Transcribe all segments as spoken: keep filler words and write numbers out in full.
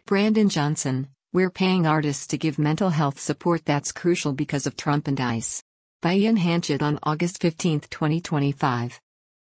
Brandon Johnson, we're paying artists to give mental health support that's crucial because of Trump and ICE. By Ian Hanchett on August fifteenth, twenty twenty-five.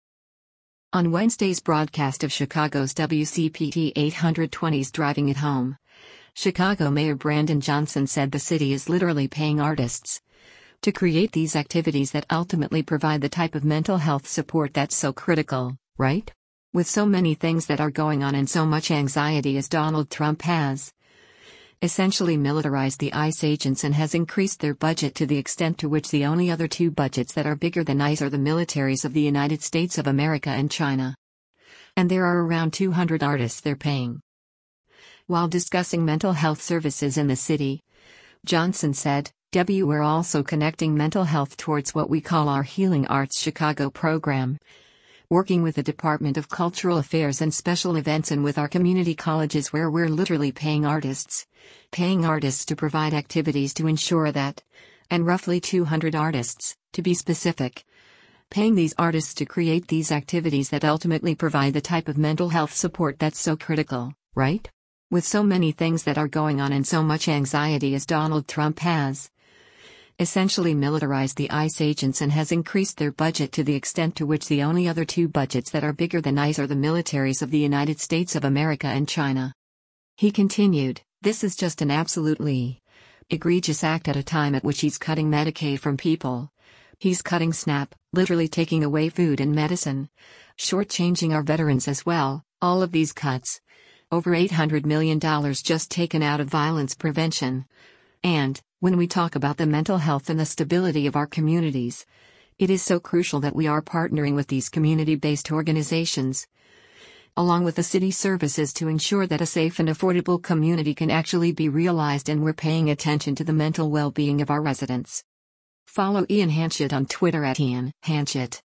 On Wednesday's broadcast of Chicago's W C P T eight twenty's Driving It Home, Chicago Mayor Brandon Johnson said the city is literally paying artists to create these activities that ultimately provide the type of mental health support that's so critical, right? With so many things that are going on and so much anxiety as Donald Trump has essentially militarized the ICE agents and has increased their budget to the extent to which the only other two budgets that are bigger than ICE are the militaries of the United States of America and China. And there are around two hundred artists they're paying. While discussing mental health services in the city, Johnson said, "W We're also connecting mental health towards what we call our Healing Arts Chicago program, working with the Department of Cultural Affairs and Special Events and with our community colleges where we're literally paying artists, paying artists to provide activities to ensure that, and roughly two hundred artists, to be specific, paying these artists to create these activities that ultimately provide the type of mental health support that's so critical, right? With so many things that are going on and so much anxiety as Donald Trump has essentially militarized the ICE agents and has increased their budget to the extent to which the only other two budgets that are bigger than ICE are the militaries of the United States of America and China." He continued, "This is just an absolutely egregious act at a time at which he's cutting Medicaid from people. He's cutting SNAP, literally taking away food and medicine, shortchanging our veterans as well, all of these cuts. Over eight hundred million dollars just taken out of violence prevention. And, when we talk about the mental health and the stability of our communities, it is so crucial that we are partnering with these community-based organizations, along with the city services to ensure that a safe and affordable community can actually be realized, and we're paying attention to the mental well-being of our residents." Follow Ian Hanchett on Twitter at Ian Hanchett.